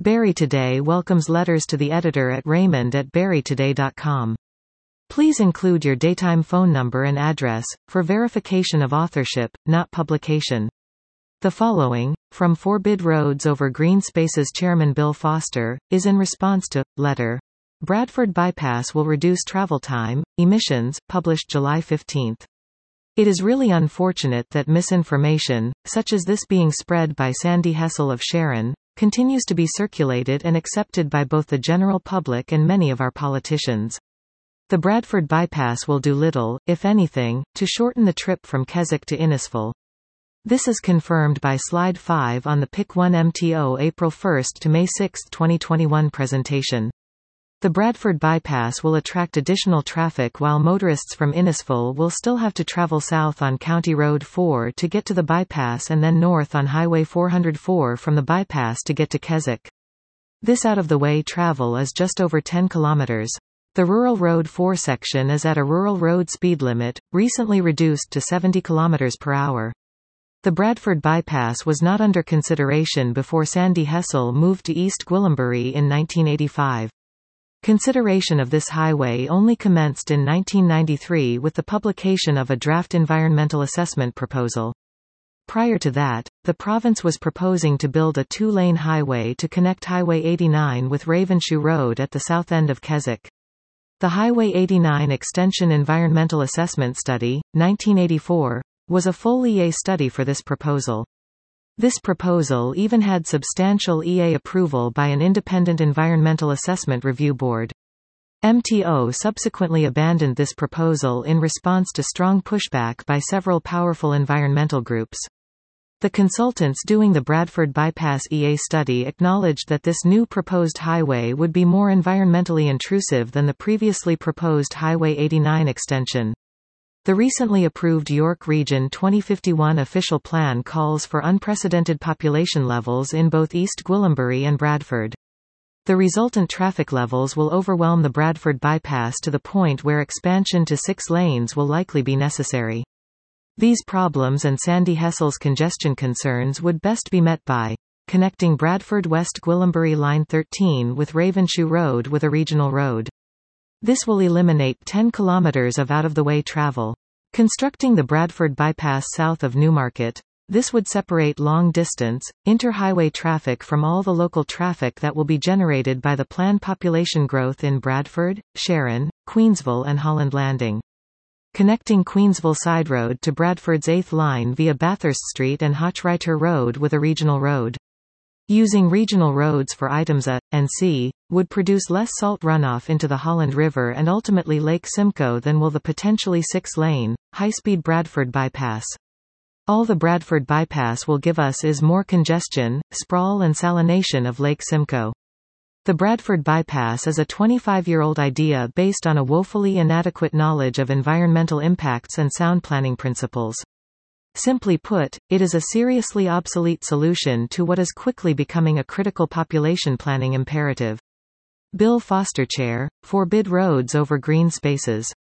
Barrie Today welcomes letters to the editor at raymond@barrietoday.com. Please include your daytime phone number and address, for verification of authorship, not publication. The following, from Forbid Roads Over Green Spaces Chairman Bill Foster, is in response to, letter. Bradford Bypass will reduce travel time, emissions, published July 15. It is really unfortunate that misinformation, such as this being spread by Sandy Hessel of Sharon, continues to be circulated and accepted by both the general public and many of our politicians. The Bradford Bypass will do little, if anything, to shorten the trip from Keswick to Innisfil. This is confirmed by Slide 5 on the PIC 1 MTO April 1 to May 6, 2021 presentation. The Bradford Bypass will attract additional traffic while motorists from Innisfil will still have to travel south on County Road 4 to get to the bypass and then north on Highway 404 from the bypass to get to Keswick. This out-of-the-way travel is just over 10 kilometers. The Rural Road 4 section is at a rural road speed limit, recently reduced to 70 kilometers per hour. The Bradford Bypass was not under consideration before Sandy Hessel moved to East Gwillimbury in 1985. Consideration of this highway only commenced in 1993 with the publication of a draft environmental assessment proposal. Prior to that, the province was proposing to build a two-lane highway to connect Highway 89 with Ravenshoe Road at the south end of Keswick. The Highway 89 Extension Environmental Assessment Study, 1984, was a full EA study for this proposal. This proposal even had substantial EA approval by an independent Environmental Assessment Review Board. MTO subsequently abandoned this proposal in response to strong pushback by several powerful environmental groups. The consultants doing the Bradford Bypass EA study acknowledged that this new proposed highway would be more environmentally intrusive than the previously proposed Highway 89 extension. The recently approved York Region 2051 official plan calls for unprecedented population levels in both East Gwillimbury and Bradford. The resultant traffic levels will overwhelm the Bradford Bypass to the point where expansion to 6 lanes will likely be necessary. These problems and Sandy Hessel's congestion concerns would best be met by connecting Bradford West Gwillimbury Line 13 with Ravenshoe Road with a regional road. This will eliminate 10 kilometers of out-of-the-way travel. Constructing the Bradford Bypass south of Newmarket. This would separate long-distance, inter-highway traffic from all the local traffic that will be generated by the planned population growth in Bradford, Sharon, Queensville and Holland Landing. Connecting Queensville Side Road to Bradford's 8th line via Bathurst Street and Hochreiter Road with a regional road. Using regional roads for items A and C would produce less salt runoff into the Holland River and ultimately Lake Simcoe than will the potentially 6-lane, high-speed Bradford Bypass. All the Bradford Bypass will give us is more congestion, sprawl and salination of Lake Simcoe. The Bradford Bypass is a 25-year-old idea based on a woefully inadequate knowledge of environmental impacts and sound planning principles. Simply put, it is a seriously obsolete solution to what is quickly becoming a critical population planning imperative. Bill Foster Chair, Forbid Roads Over Green Spaces.